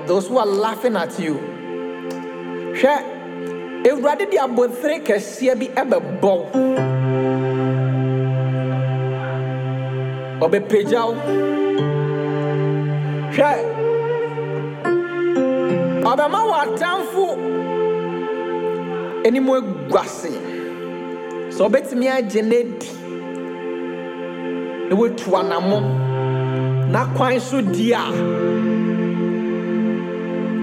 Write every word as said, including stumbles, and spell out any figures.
those who are laughing at you. Share. Ewurade di abotire kese bi ebebo. Obe pejaw. Share. Obe ma watamfu. Eni mo gwase. So betimi agenedi. Ewe tuanamo. Na kwan so dia.